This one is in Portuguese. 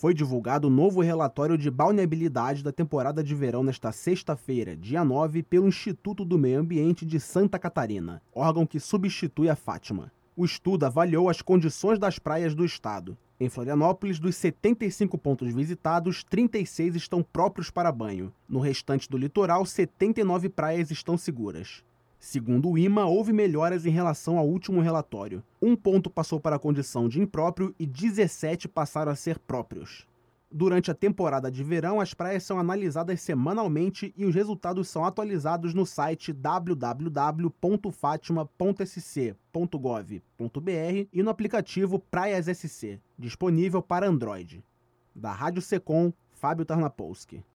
Foi divulgado o novo relatório de balneabilidade da temporada de verão nesta sexta-feira, dia 9, pelo Instituto do Meio Ambiente de Santa Catarina, órgão que substitui a Fátima. O estudo avaliou as condições das praias do estado. Em Florianópolis, dos 75 pontos visitados, 36 estão próprios para banho. No restante do litoral, 79 praias estão seguras. Segundo o IMA, houve melhoras em relação ao último relatório. 1 ponto passou para a condição de impróprio e 17 passaram a ser próprios. Durante a temporada de verão, as praias são analisadas semanalmente e os resultados são atualizados no site www.fatima.sc.gov.br e no aplicativo Praias SC, disponível para Android. Da Rádio Secom, Fábio Tarnapolsky.